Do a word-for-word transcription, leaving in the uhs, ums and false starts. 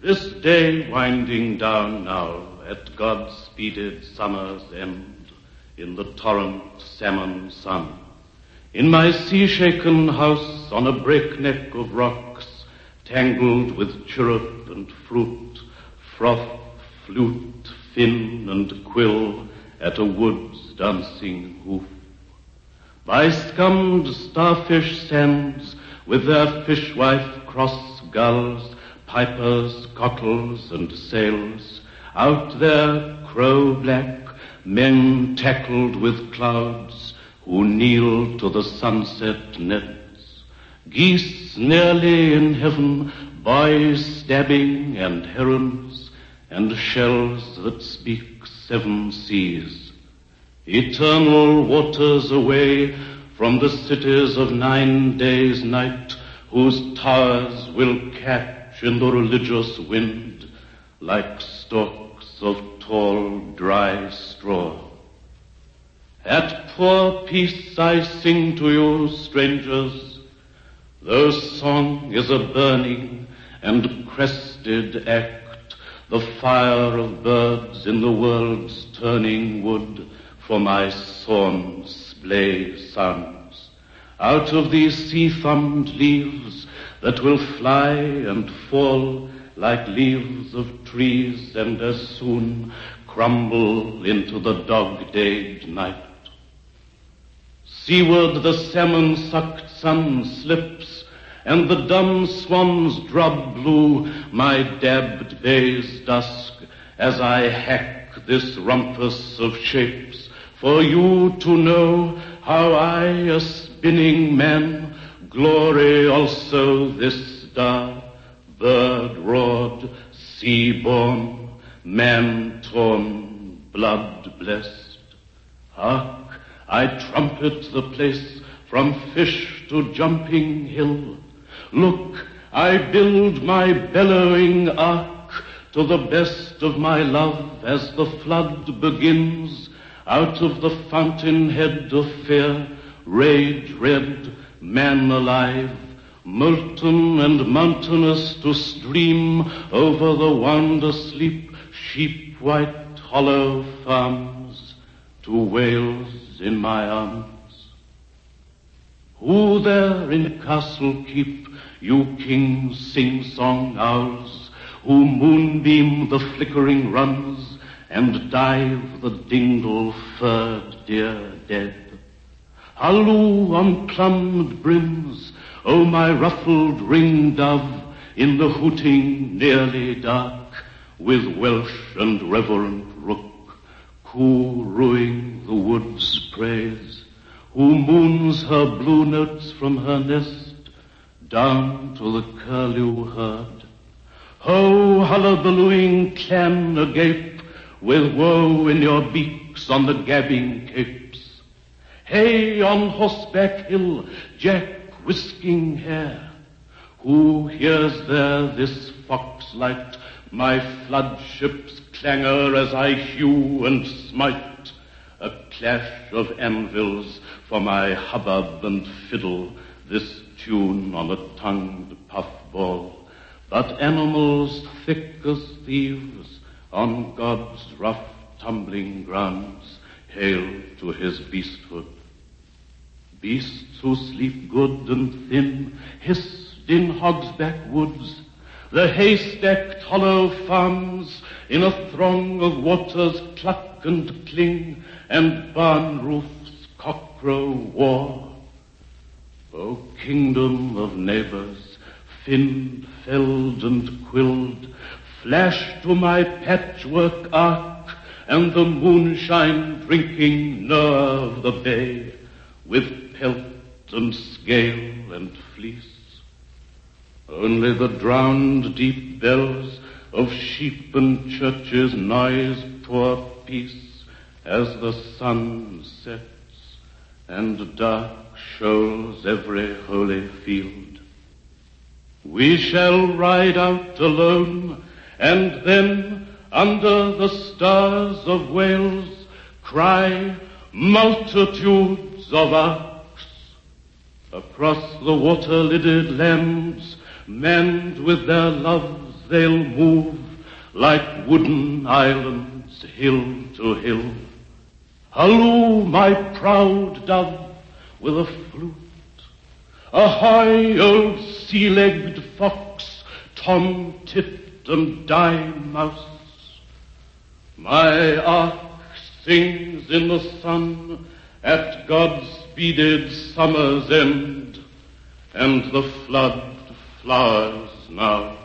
This day winding down now at God's speeded summer's end, in the torrent salmon sun, in my sea-shaken house on a breakneck of rocks, tangled with chirrup and fruit, froth, flute, fin and quill at a wood's dancing hoof. By scummed starfish sands with their fishwife cross gulls, pipers, cockles and sails, out there crow-black men tackled with clouds who kneel to the sunset nets, geese nearly in heaven, boys stabbing and herons, and shells that speak seven seas, eternal waters away from the cities of nine days' night, whose towers will catch in the religious wind like stalks of tall, dry straw. At poor peace I sing to you, strangers, though song is a burning and crested act, the fire of birds in the world's turning wood for my sawn splay sons. Out of these sea-thumbed leaves that will fly and fall like leaves of trees and as soon crumble into the dog-dayed night. Seaward the salmon-sucked sun slips, and the dumb swans drub blue my dabbed bay's dusk as I hack this rumpus of shapes for you to know how I, a spinning man, glory also this star, bird-roared, sea-born, man-torn, blood-blessed. Hark! I trumpet the place from fish to jumping hill. Look, I build my bellowing ark to the best of my love as the flood begins out of the fountainhead of fear, rage red, man alive, molten and mountainous to stream over the wonder-sleep, sheep-white hollow farms to whales in my arms. Who there in castle keep, you kings sing-song owls, who moonbeam the flickering runs and dive the dingle-furred deer dead? Halloo on plumbed brims, O my ruffled ring-dove, in the hooting nearly dark, with Welsh and reverent rook, coo-rooing the wood's praise, who moons her blue notes from her nest down to the curlew herd. Ho, hullabalooing clan agape, with woe in your beaks on the gabbing capes. Hey, on Horseback Hill, Jack whisking hair, who hears there this foxlight, my floodship's clangor as I hew and smite, a clash of anvils for my hubbub and fiddle, this tune on a tongued puffball, but animals thick as thieves on God's rough tumbling grounds hail to his beasthood. Beasts who sleep good and thin, hissed in Hogsback woods, the hay-stacked hollow farms in a throng of waters cluck and cling, and barn roofs cockcrow war. O kingdom of neighbors, finned, felled and quilled, flash to my patchwork ark, and the moonshine drinking Noah of the bay, with pelt and scale and fleece. Only the drowned deep bells of sheep and churches noise poor peace as the sun sets and dark shows every holy field. We shall ride out alone, and then under the stars of Wales cry multitudes of arks. Across the water-lidded lands, manned with their loves, they'll move like wooden islands, hill to hill. Halloo, my proud dove, with a flute. Ahoy, old sea-legged fox, tom tit and dime mouse. My ark sings in the sun at God's speeded summer's end, and the flood flowers now.